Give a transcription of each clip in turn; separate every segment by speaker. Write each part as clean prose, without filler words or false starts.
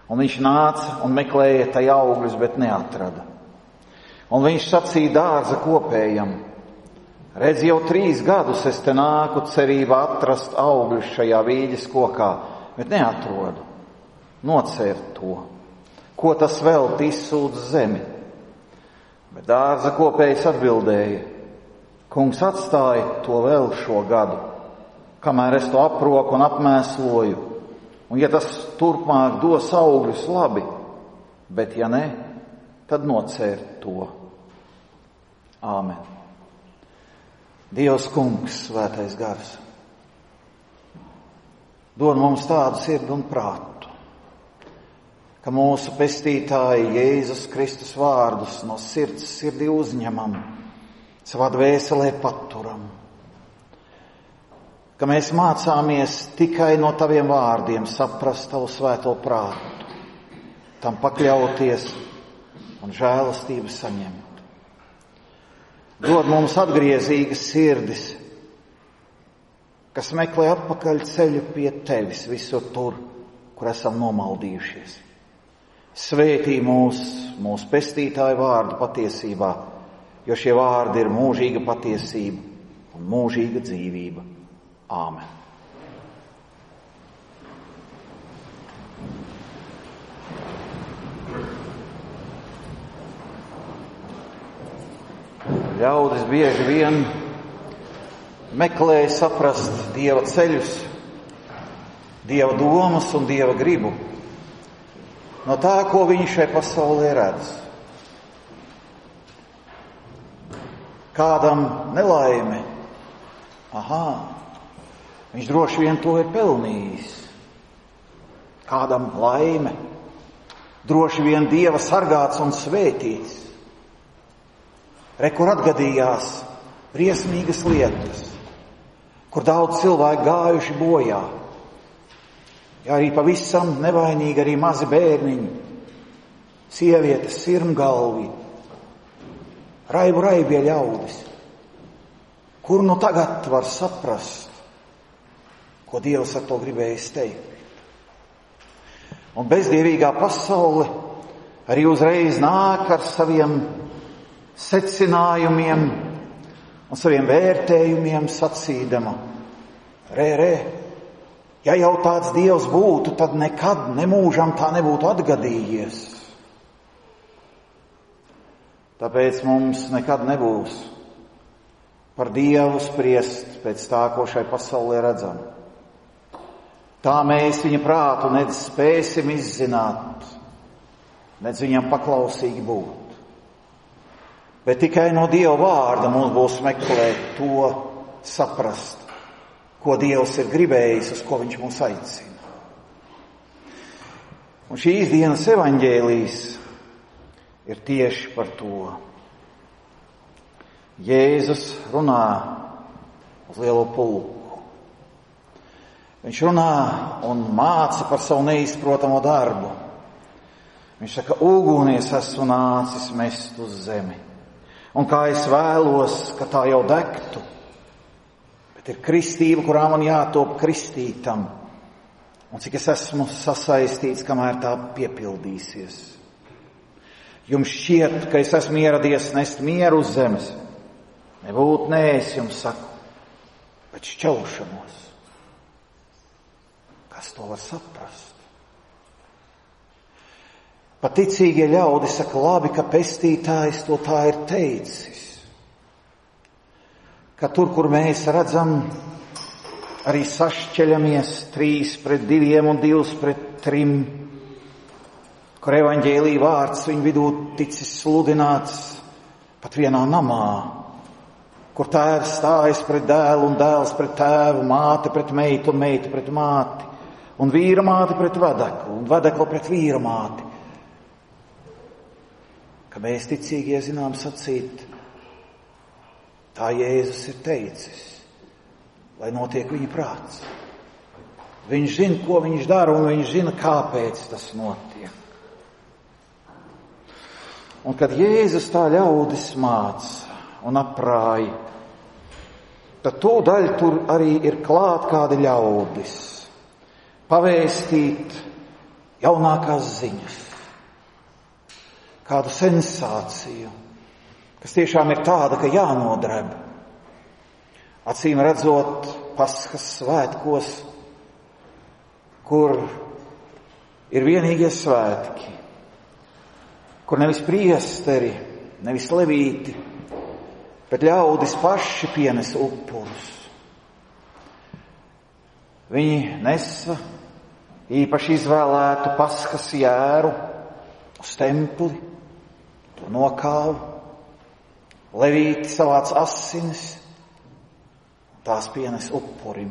Speaker 1: Un viņš nāca un meklēja tai augļus, bet neatrada. Un viņš sacīja dārza kopējam: redz, jau 3 gadus es te nāku cerībā atrast augļus šajā vīģes kokā, bet neatrodu. Nocērt to. Ko tas vēl izsūdz zemi? Bet dārza kopējs atbildēja: kungs, atstāja to vēl šo gadu, kamēr es to aproku un apmēsloju. Un ja tas turpmāk dos augļus, labi, bet ja ne, tad nocērt to. Āmen. Dievs kungs, svētais gars, dod mums tādu sirdi un prātu, ka mūsu pestītāja Jēzus Kristus vārdus no sirds sirdī uzņemam, savā dvēselē paturam. Ka mēs mācāmies tikai no taviem vārdiem saprast tavu svēto prātu, tam pakļauties un žēlastību saņemt. Dod mums atgriezīgas sirdis, kas meklē atpakaļ ceļu pie tevis visur tur, kur esam nomaldījušies. Svētī mūsu pestītāju vārdu patiesībā, jo šie vārdi ir mūžīga patiesība un mūžīga dzīvība. Āmen. Ļaudis bieži vien meklēja saprast Dieva ceļus, Dieva domas un Dieva gribu no tā, ko viņi šai pasaulē redz. Kādam nelaime, viņš droši vien to ir pelnījis. Kādam laime, droši vien Dieva sargāts un svētīts. Kur atgadījās briesmīgas lietas, kur daudz cilvēku gājuši bojā. Ja arī pavisam nevainīgi arī mazi bērniņi, sievietes, sirmgalvi, raibie ļaudis. Kur nu tagad var saprast, ko Dievs ar to gribējis teikt? Un bezdievīgā pasaule arī uzreiz nāk ar saviem secinājumiem un saviem vērtējumiem sacīdama: ja jau tāds Dievs būtu, tad nekad nemūžam tā nebūtu atgadījies. Tāpēc mums nekad nebūs par Dievu spriest pēc tā, ko šai pasaulē redzam. Tā mēs viņa prātu nedz spēsim izzināt, nedz viņam paklausīgi būt. Bet tikai no Dieva vārda mums būs meklēt to saprast, ko Dievs ir gribējis, uz ko viņš mūs aicina. Un šīs dienas evaņģēlijs ir tieši par to. Jēzus runā uz lielo pulku. Viņš runā un māca par savu neizprotamo darbu. Viņš saka: ugunies esmu nācis mest uz zemi. Un kā es vēlos, ka tā jau degtu, bet ir kristība, kurā man jātop kristītam. Un cik es esmu sasaistīts, kamēr tā piepildīsies. Jums šķiet, ka es esmu ieradies nest mieru uz zemes. Nebūt nē, es jums saku, bet šķelšanos. Kas to var saprast? Pat ticīgie ļaudi saka: labi, ka pestītājs to tā ir teicis. Ka tur, kur mēs redzam, arī sašķeļamies 3-2 un 2-3, kur evaņģēlija vārds viņu vidū ticis sludināts pat vienā namā, kur tēvs stājas pret dēlu un dēls pret tēvu, māte pret meitu un meita pret māti, un vīra māte pret vedeklu un vedekla pret vīra māti. Ka mēs ticīgie zinām sacīt: tā Jēzus ir teicis, lai notiek viņa prāts. Viņš zina, ko viņš dara, un viņš zina, kāpēc tas notiek. Un kad Jēzus tā ļaudis māca un aprāja, tad tūdaļ tur arī ir klāt kādi ļaudis pavēstīt jaunākās ziņas, kādu sensāciju, kas tiešām ir tāda, ka jānodreb. Acīm redzot, Paskas svētkos, kur ir vienīgie svētki, kur nevis priesteri, nevis levīti, bet ļaudis paši pienes upurus. Viņi nesa īpaši izvēlētu Paskas jēru uz templi, to nokāva, levīti savāc asinis, tās pienes upurim.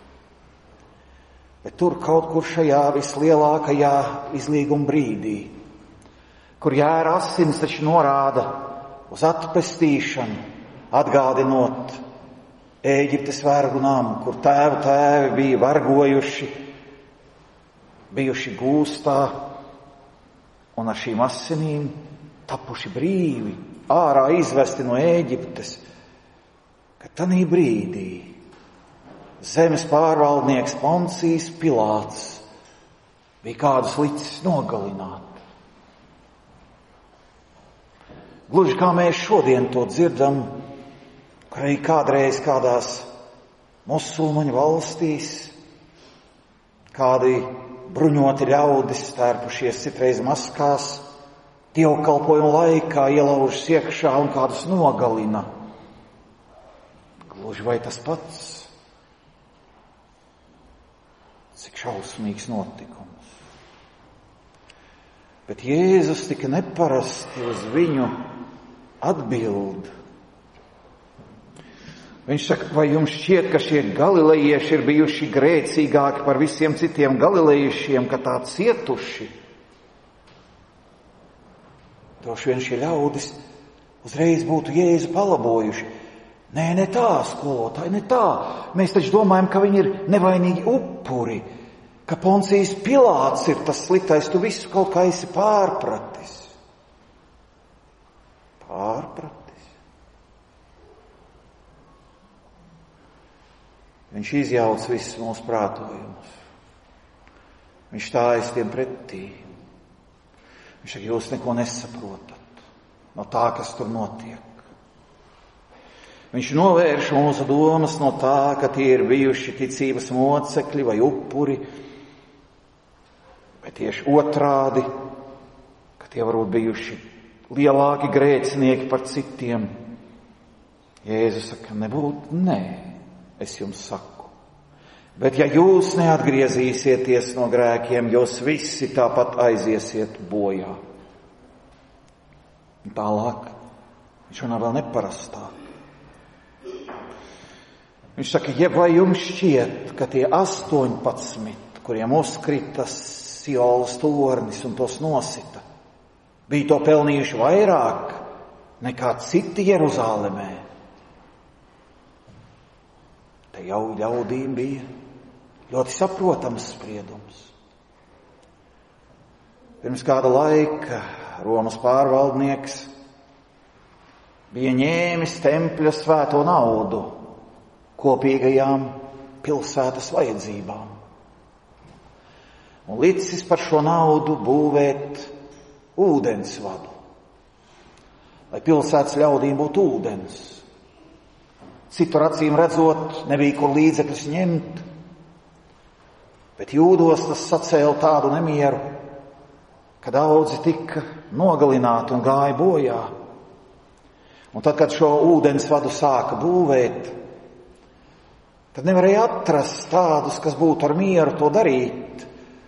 Speaker 1: Bet tur kaut kur šajā vislielākajā izlīguma brīdī, kur jēra asinis taču norāda uz atpestīšanu, atgādinot Ēģiptes vergu namu, kur tēvi bija vergojuši, bijuši gūstā un ar šīm asinīm tapuši brīvi, ārā izvesti no Ēģiptes, ka tanī brīdī zemes pārvaldnieks Poncijs Pilāts bija kādus licis nogalināt. Gluži kā mēs šodien to dzirdam, kur arī kādreiz kādās musulmaņu valstīs kādi bruņoti ļaudis stērpušies citreiz maskās, dievkalpojumu laikā ielaužas iekšā un kādus nogalina. Gluži vai tas pats? Cik šausmīgs notikums. Bet Jēzus tik neparasti uz viņu atbild. Viņš saka, vai jums šķiet, ka šie galilejieši ir bijuši grēcīgāki par visiem citiem galilejiešiem, ka tā cietuši? Droši vien šie ļaudis uzreiz būtu Jēzu palabojuši. Nē, ne tā, skolotāji, ne tā. Mēs taču domājam, ka viņi ir nevainīgi upuri, ka Poncijs Pilāts ir tas sliktais, tu visu kaut kā esi pārpratis. Pārpratis. Viņš izjauc visus mūsu prātojumus. Viņš stājas tiem pretī. Viņš saka, jūs neko nesaprotat no tā, kas tur notiek. Viņš novērš mūsu domas no tā, ka tie ir bijuši ticības mocekļi vai upuri, bet tieši otrādi, ka tie varbūt bijuši lielāki grēcinieki par citiem. Jēzus saka, nē. Es jums saku, bet ja jūs neatgriezīsieties no grēkiem, jūs visi tāpat aiziesiet bojā. Un tālāk viņš runā vēl neparastāk. Viņš saka, vai jums šķiet, ka tie 18, kuriem uzkrita Siolas tornis un tos nosita, bija to pelnījuši vairāk nekā citi Jeruzālemē? Te jau ļaudīm bija ļoti saprotams spriedums. Pirms kāda laika Romas pārvaldnieks bija ņēmis tempļa svēto naudu kopīgajām pilsētas vajadzībām un licis par šo naudu būvēt ūdensvadu, lai pilsētas ļaudīm būtu ūdens. Citur acīm redzot, nebija kur līdzekļus ņemt, bet jūdos tas sacēla tādu nemieru, ka daudzi tika nogalināti un gāja bojā. Un tad, kad šo ūdensvadu sāka būvēt, tad nevarēja atrast tādus, kas būtu ar mieru to darīt,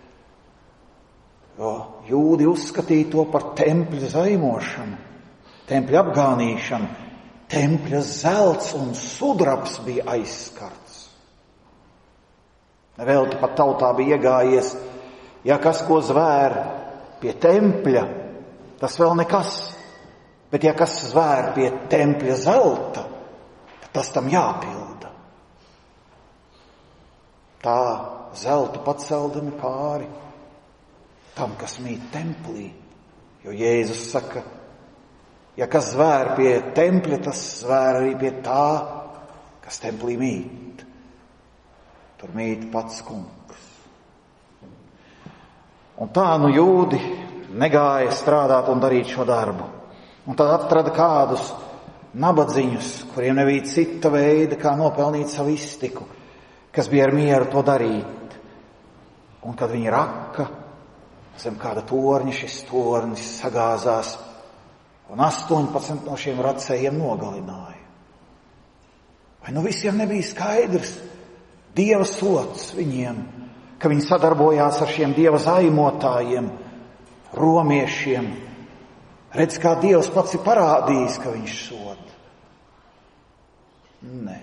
Speaker 1: jo jūdi uzskatīja to par tempļa zaimošanu, tempļa apgānīšanu. Tempļa zelts un sudrabs bija aizskarts. Nevelti pat tautā bija iegājies, ja kas ko zvēr pie tempļa, tas vēl nekas, bet ja kas zvēr pie tempļa zelta, tad tas tam jāpilda. Tā zeltu paceldami pāri tam, kas mīt templī, jo Jēzus saka, ja kas zvēr pie tempļa, tas zvēr arī pie tā, kas templī mīt. Tur mīt pats kungs. Un tā jūdi negāja strādāt un darīt šo darbu. Un tad atrada kādus nabadziņus, kuriem nebija cita veida, kā nopelnīt savu iztiku, kas bija ar mieru to darīt. Un kad viņi raka, zem kāda torņa šis tornis sagāzās, un 18 no šiem racējiem nogalināja. Vai visiem nebija skaidrs Dieva sots viņiem, ka viņi sadarbojās ar šiem Dieva zaimotājiem, romiešiem? Redz, kā Dievs pats ir parādījis, ka viņš sod. Nē.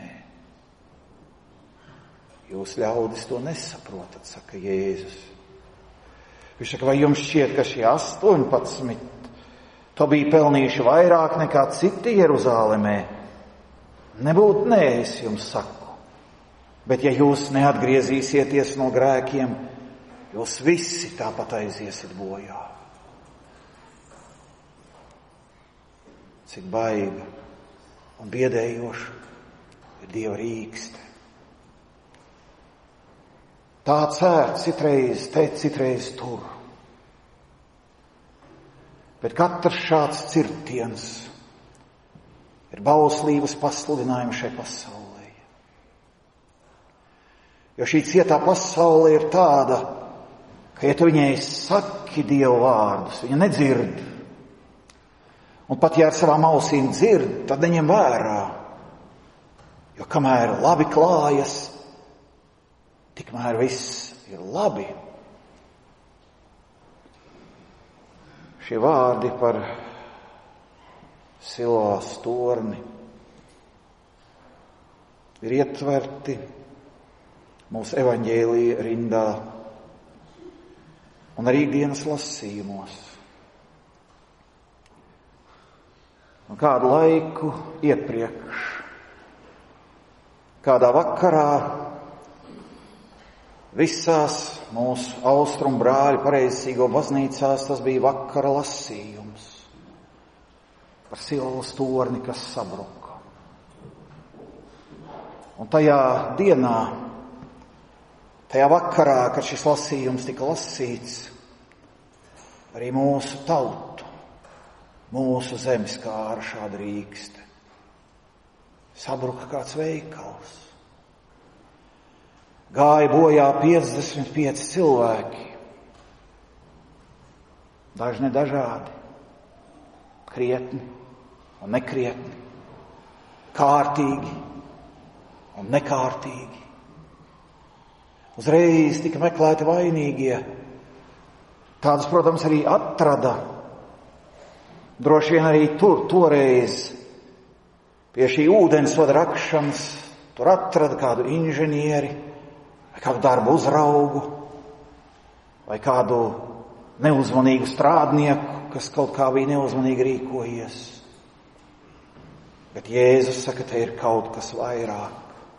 Speaker 1: Jūs ļaudis to nesaprotat, saka Jēzus. Viņš saka, vai jums šķiet, ka šie 18 to bija pelnījuši vairāk nekā citi Jeruzālemē? Nebūt nē, es jums saku. Bet ja jūs neatgriezīsieties no grēkiem, jūs visi tāpat aiziesiet bojā. Cik baiga un biedējoša ir Dieva rīkste. Tā cērt citreiz te, citreiz tur. Bet katrs šāds cirtiens ir bauslības pasludinājums šai pasaulē. Jo šī cietā pasaule ir tāda, ka, ja tu viņai saki Dievu vārdus, viņa nedzird. Un pat, ja ar savām ausīm dzird, tad neņem vērā. Jo kamēr labi klājas, tikmēr viss ir labi. Šie vārdi par Silvās torni ir ietverti mūsu evaņģēlija rindā un arī ikdienas lasījumos. Un kādu laiku iepriekš, kādā vakarā, visās mūsu austrumu brāļu pareizsīgo baznīcās tas bija vakara lasījums par Silvas torni, kas sabruka. Un tajā dienā, tajā vakarā, kad šis lasījums tika lasīts, arī mūsu tautu, mūsu zemes skāra šāda rīkste. Sabruka kāds veikals. Gāja bojā 55 cilvēki. Daži nedažādi, krietni un nekrietni, kārtīgi un nekārtīgi. Uzreiz tika meklēti vainīgie. Tādus, protams, arī atrada. Droši vien arī toreiz pie šī ūdensvada rakšanas tur atrada kādu inženieri, vai kādu darbu uzraugu, vai kādu neuzmanīgu strādnieku, kas kaut kā bija neuzmanīgi rīkojies. Bet Jēzus saka, te ir kaut kas vairāk.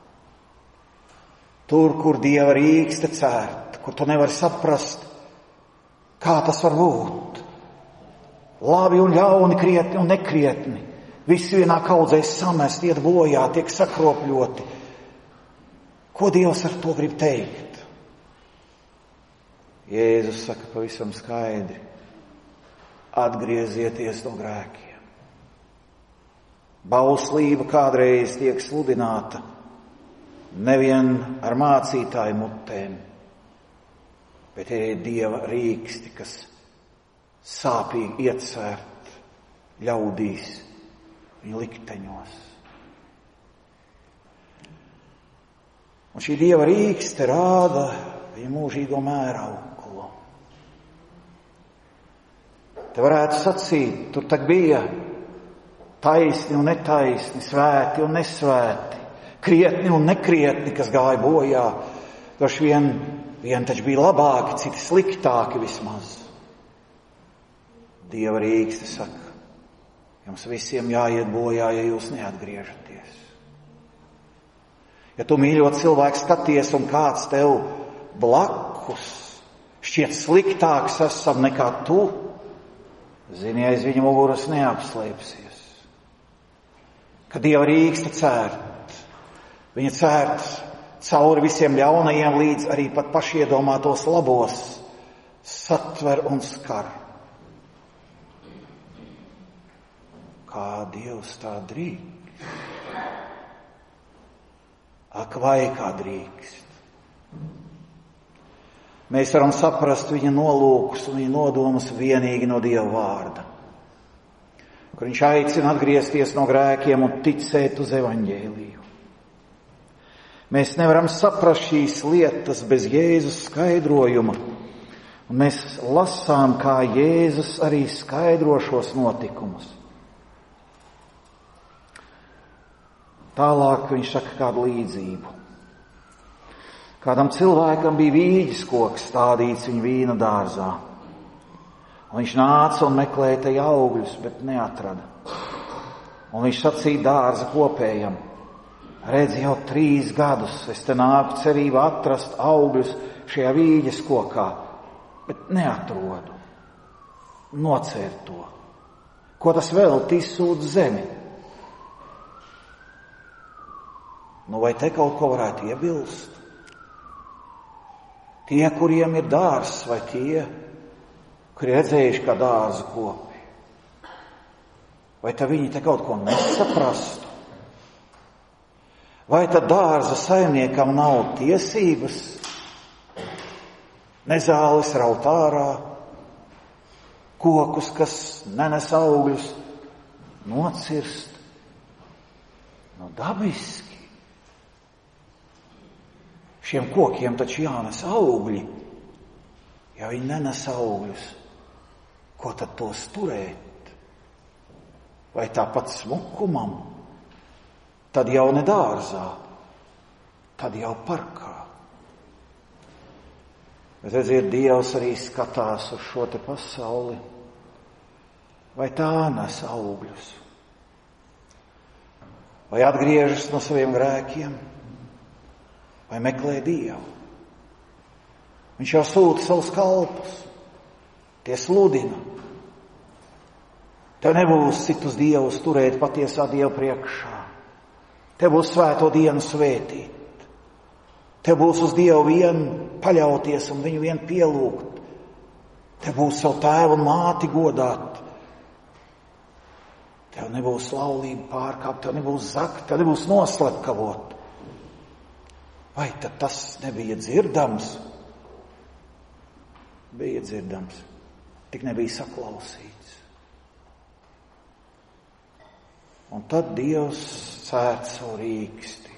Speaker 1: Tur, kur Dieva rīkste cērt, kur tu nevari saprast, kā tas var būt. Labi un ļauni, krietni un nekrietni. Visi vienā kaudzē samest, iet bojā, tiek sakropļoti. Ko Dievs ar to grib teikt? Jēzus saka pavisam skaidri: atgriezieties no grēkiem. Bauslība kādreiz tiek sludināta nevien ar mācītāju mutēm, bet ir Dieva rīksti, kas sāpīgi iecērt ļaudīs viņu likteņos. Un šī Dieva rīkste rāda viņa mūžīgo mērauklu. Te varētu sacīt, tur tak bija taisni un netaisni, svēti un nesvēti, krietni un nekrietni, kas gāja bojā. Droši vien taču bija labāki, citi sliktāki vismaz. Dieva rīkste saka, jums visiem jāiet bojā, ja jūs neatgriežaties. Ja tu, mīļot cilvēku, skaties un kāds tev blakus šķiet sliktāks esam nekā tu, zini, aiz viņa muguras neapslēpsies. Ka Dieva rīkste cērt, viņa cērt cauri visiem ļaunajiem līdz arī pat pašiedomātos labos satver un skar. Kā Dievs tā drīkst? Ak, vai kā drīkst? Mēs varam saprast viņa nolūkus un viņa nodomus vienīgi no Dieva vārda, kur viņš aicina atgriezties no grēkiem un ticēt uz evaņģēliju. Mēs nevaram saprast šīs lietas bez Jēzus skaidrojuma, un mēs lasām, kā Jēzus arī skaidro šos notikumus. Tālāk viņš saka kādu līdzību. Kādam cilvēkam bija vīģes koks stādīts viņa vīna dārzā. Un viņš nāca un meklēja te augļus, bet neatrada. Un viņš sacīja dārza kopējam: redz, jau 3 gadus es te nāku cerībā atrast augļus šajā vīģes kokā, bet neatrodu. Nocērt to. Ko tas vēl izsūdz zemi? Nu, vai te kaut ko varētu iebilst? Tie, kuriem ir dārzs, vai tie, kuri redzējuši kā dārza kopi? Vai tad viņi te kaut ko nesaprastu? Vai tad dārza saimniekam nav tiesības nezāles raut ārā, kokus, kas nenes augļus, nocirst? Nu, dabiski. Šiem kokiem taču jānes augļi. Ja viņi nenes augļus, ko tad tos turēt? Vai tāpat smukumam? Tad jau ne dārzā, tad jau parkā. Bet redziet, Dievs arī skatās uz šo te pasauli. Vai tā nes augļus? Vai atgriežas no saviem grēkiem? Vai meklē Dievu? Viņš jau sūta savus kalpus. Tie sludina. Tev nebūs citus dievus turēt patiesā Dieva priekšā. Tev būs svēto dienu svētīt. Tev būs uz Dievu vien paļauties un viņu vien pielūgt. Tev būs savu tēvu un māti godāt. Tev nebūs laulība pārkāpt, tev nebūs zakt, tev nebūs noslepkavot. Vai tad tas nebija dzirdams? Bija dzirdams, tik nebija saklausīts. Un tad Dievs cērt savu rīksti.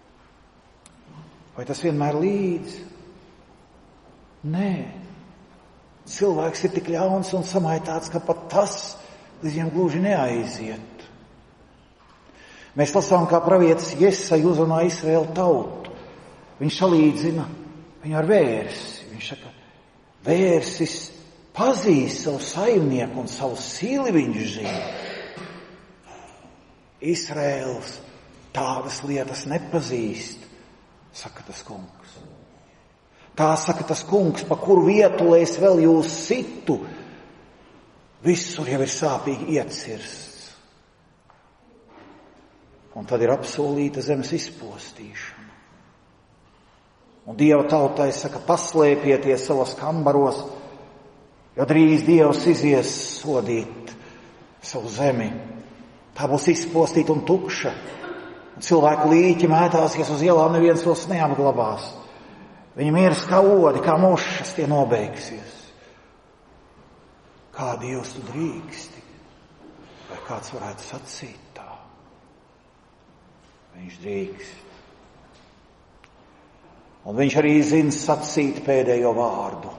Speaker 1: Vai tas vienmēr līdz? Nē. Cilvēks ir tik ļauns un samaitāts, ka pat tas līdz viņam gluži neaiziet. Mēs lasām, kā pravietis Jesai uzrunā Izraēlu tautu. Viņš salīdzina viņu ar vērsi. Viņš saka, vērsis pazīst savu saimnieku un savu sili viņš zina. Izraēls tādas lietas nepazīst, saka tas kungs. Tā saka tas kungs, pa kuru vietu, lai es vēl jūs situ, visur jau ir sāpīgi iecirsts. Un tad ir apsolīta zemes izpostīšana. Un Dieva tautai saka, paslēpieties savos kambaros, jo drīz Dievs izies sodīt savu zemi. Tā būs izpostīta un tukša. Un cilvēku līķi mētāsies uz ielām, neviens tos neapglabās. Viņi mirs kā odi, kā mušas, tie nobeigsies. Kā Dievs tu drīksti? Vai kāds varētu sacīt tā? Viņš drīkst. Un viņš arī zina sacīt pēdējo vārdu.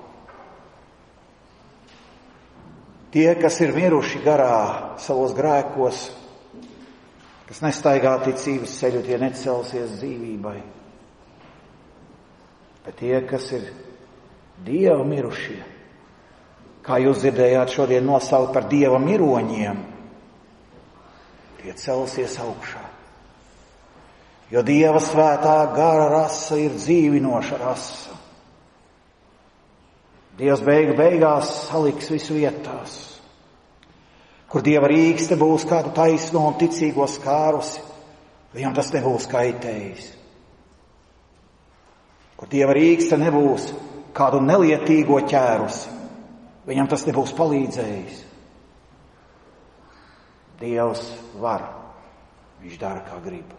Speaker 1: Tie, kas ir miruši garā savos grēkos, kas nestaigā ticības ceļu, tie necelsies dzīvībai. Bet tie, kas ir Dieva mirušie, kā jūs dzirdējāt šodien nosaukt par Dieva miroņiem, tie celsies augšā. Jo Dieva svētā gara rasa ir dzīvinoša rasa. Dievs beigās saliks visu vietās. Kur Dieva rīkste būs kādu taisno un ticīgo skārusi, viņam tas nebūs kaitējis. Kur Dieva rīkste nebūs kādu nelietīgo ķērusi, viņam tas nebūs palīdzējis. Dievs var, viņš dara, kā grib.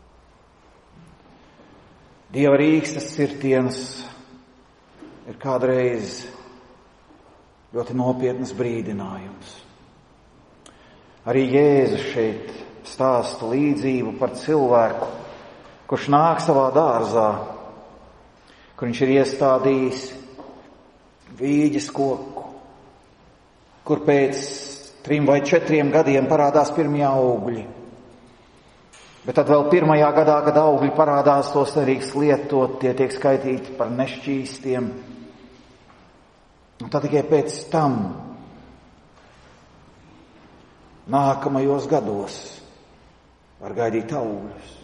Speaker 1: Dieva rīkstas cirtiens ir kādreiz ļoti nopietnas brīdinājums. Arī Jēzus šeit stāsta līdzību par cilvēku, kurš nāk savā dārzā, kur viņš ir iestādījis vīģes koku, kur pēc 3 vai 4 gadiem parādās pirmie augļi. Bet tad vēl 1. gadā, kad augļi parādās, tos nedrīkst lietot, tie tiek skaitīti par nešķīstiem. Un tad tikai pēc tam, nākamajos gados, var gaidīt augļus.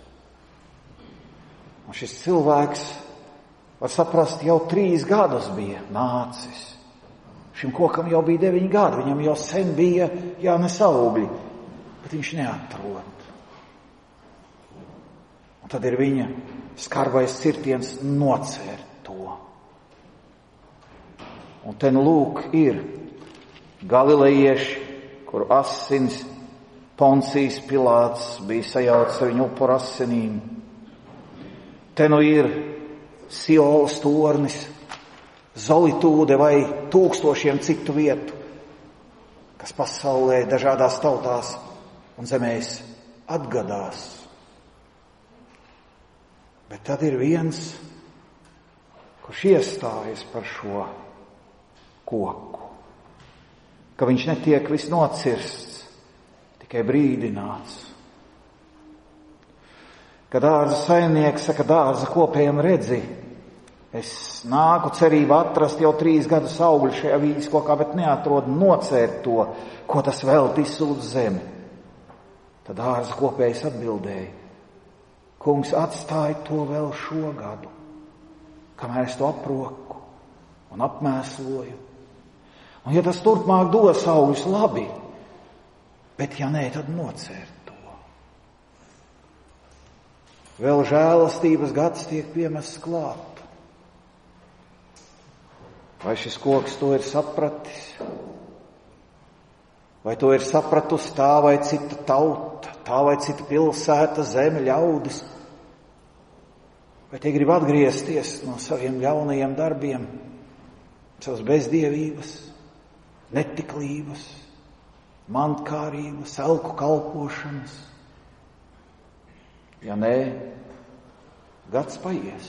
Speaker 1: Un šis cilvēks, var saprast, jau 3 gadus bija nācis. Šim kokam jau bija 9 gadi, viņam jau sen bija jānes augļi, bet viņš neatrod. Un tad ir viņa skarbais cirtiens nocērt to. Un te nu lūk ir galilejieši, kuru asins Poncijs Pilāts bija sajaucis ar viņu upuru asinīm. Te nu ir Siolas tornis, Zolitūde vai 1000 citu vietu, kas pasaulē dažādās tautās un zemēs atgadās. Bet tad ir viens, kurš iestājas par šo koku, ka viņš netiek viss nocirsts, tikai brīdināts. Kad dārza saimnieks saka dārza kopējam, redzi, es nāku cerību atrast jau 3 gadus augļu šajā vīģes kokā, bet neatrodu nocērt to, ko tas veltīs uz zemi. Tad dārza kopējs atbildēja, kungs, atstāja to vēl šo gadu, kamēr es to aproku un apmēsloju. Un ja tas turpmāk dos augļus, labi, bet ja nē, tad nocērt. Vēl žēlastības gads tiek piemests klāt. Vai šis koks to ir sapratis? Vai to ir sapratusi tā vai cita tauta, tā vai cita pilsēta, zeme, ļaudis? Vai tie grib atgriezties no saviem ļaunajiem darbiem, savas bezdievības, netiklības, mantkārības, elku kalpošanas? Ja nē, gads paies.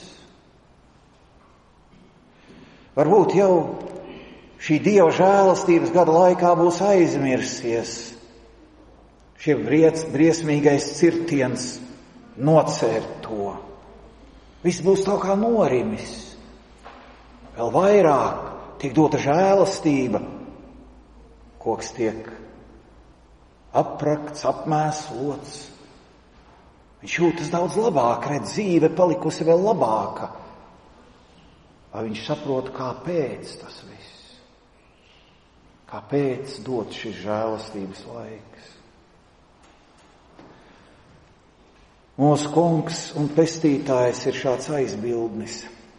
Speaker 1: Varbūt jau šī Dieva žēlastības gada laikā būs aizmirsies šie briesmīgais cirtiens nocērt to. Viss būs tā kā norimis. Vēl vairāk tiek dota žēlastība. Koks tiek aprakts, apmēslots. Viņš jūtas daudz labāk, redz, dzīve palikusi vēl labāka. Vai viņš saprot, kāpēc tas viss? Kāpēc dot šis žēlastības laiks? Mūsu kungs un pestītājs ir šāds aizbildnis.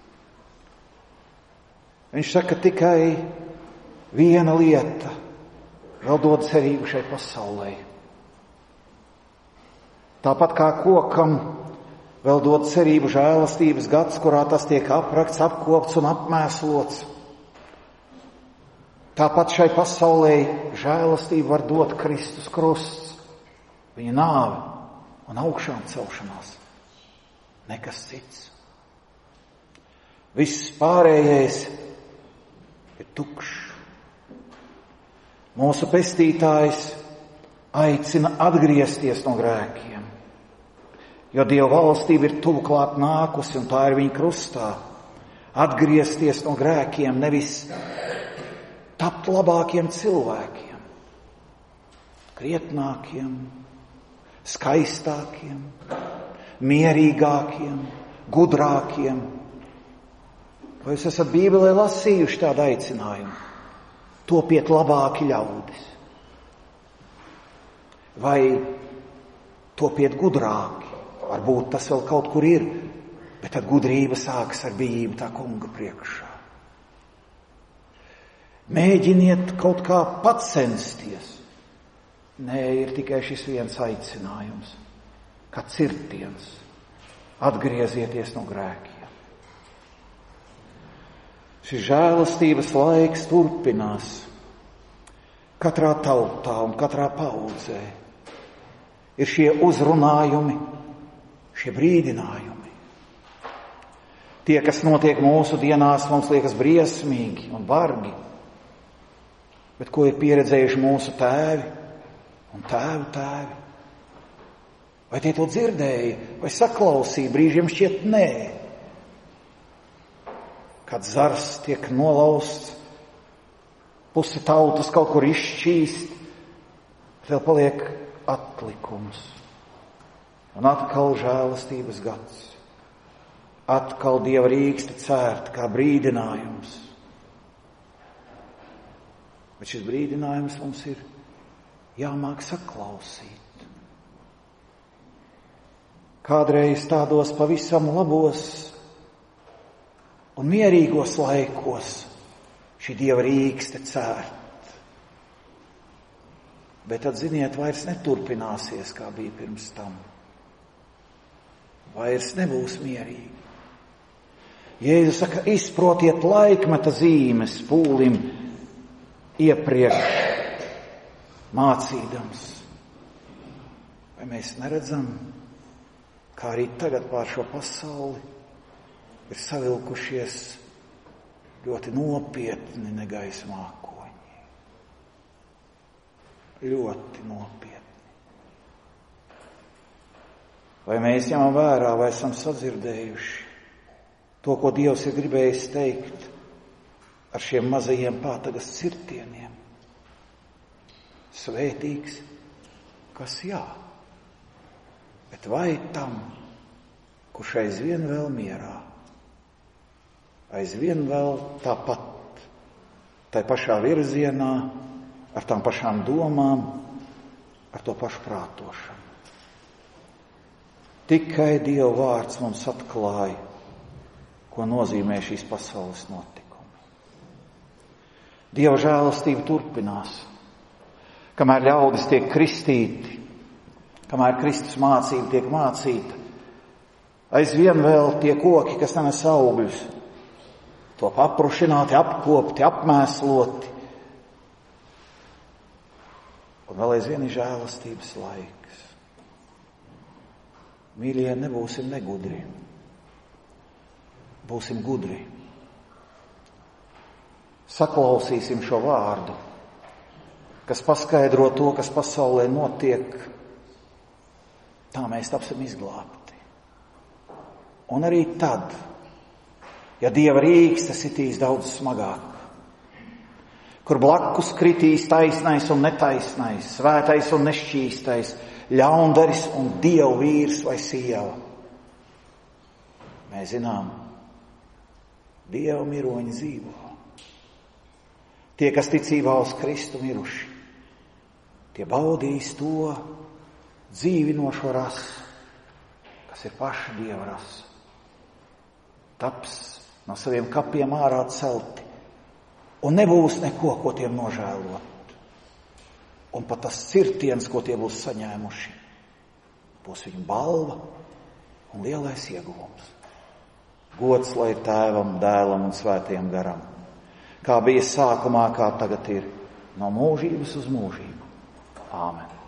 Speaker 1: Viņš saka, tikai viena lieta vēl dod cerību šai pasaulē. Tāpat kā kokam vēl dod cerību žēlastības gads, kurā tas tiek aprakts, apkopts un apmēslots. Tāpat šai pasaulē žēlastību var dot Kristus krusts, viņa nāve un augšām celšanās. Nekas cits. Viss pārējais ir tukšs. Mūsu pestītājs aicina atgriezties no grēkiem. Jo Dieva valstība ir tuvu klāt nākusi, un tā ir viņa krustā. Atgriezties no grēkiem, nevis tapt labākiem cilvēkiem, krietnākiem, skaistākiem, mierīgākiem, gudrākiem. Vai jūs esat Bībelē lasījuši tādu aicinājumu? Topiet labāki ļaudis. Vai topiet gudrāki? Varbūt tas vēl kaut kur ir, bet tad gudrība sākas ar bijību tā kunga priekšā. Mēģiniet kaut kā pacensties. Nē, ir tikai šis viens aicinājums, kā cirtiens. Atgriezieties no grēkiem. Šis žēlastības laiks turpinās katrā tautā un katrā paudzē. Ir šie uzrunājumi, šie brīdinājumi. Tie, kas notiek mūsu dienās, mums liekas briesmīgi un bargi, bet ko ir pieredzējuši mūsu tēvi un tēvu tēvi? Vai tie to dzirdēja, vai saklausīja? Brīžiem šķiet nē. Kad zars tiek nolausts, pusi tautas kaut kur izšķīst, vēl paliek atlikums. Un atkal žēlastības gads. Atkal Dieva rīksti cērt kā brīdinājums. Bet šis brīdinājums mums ir jāmāk saklausīt. Kādreiz tādos pavisam labos un mierīgos laikos šī Dieva rīkste cērt. Bet tad, ziniet, vairs neturpināsies, kā bija pirms tam. Vairs nebūs mierīgi. Jēzus saka, izprotiet laikmeta zīmes pūlim iepriekš mācīdams. Vai mēs neredzam, kā arī tagad pār šo pasauli ir savilkušies ļoti nopietni negaisa mākoņi. Ļoti nopietni. Vai mēs ņemam vērā, vai esam sadzirdējuši to, ko Dievs ir gribējis teikt ar šiem mazajiem pātagas cirtieniem? Svētīgs, kas jā, bet vai tam, kurš aizvien vēl mierā, aizvien vēl tāpat, tai pašā virzienā, ar tām pašām domām, ar to pašu prātošanu. Tikai Dieva vārds mums atklāja, ko nozīmē šīs pasaules notikumi. Dieva žēlastība turpinās. Kamēr ļaudis tiek kristīti, kamēr Kristus mācība tiek mācīta, aizvien vēl tie koki, kas nenes augļus, top aprušināti, apkopti, apmēsloti. Un vēl aizvien ir žēlastības laiks. Mīļie, nebūsim negudri. Būsim gudri. Saklausīsim šo vārdu, kas paskaidro to, kas pasaulē notiek. Tā mēs tapsim izglābti. Un arī tad, ja Dieva rīkste sitīs daudz smagāk, kur blakus kritīs taisnais un netaisnais, svētais un nešķīstais, ļaundaris un Dieva vīrs vai sieva, mēs zinām, Dieva miroņi dzīvo. Tie, kas ticībā uz Kristu miruši, tie baudīs to dzīvinošo rasu, kas ir paša Dieva rasa. Taps no saviem kapiem ārā celti, un nebūs neko, ko tiem nožēlot. Un pat tas cirtiens, ko tie būs saņēmuši, būs viņu balva un lielais ieguvums. Gods lai ir Tēvam, Dēlam un Svētajam garam, kā bija sākumā, kā tagad ir, no mūžības uz mūžību. Āmen.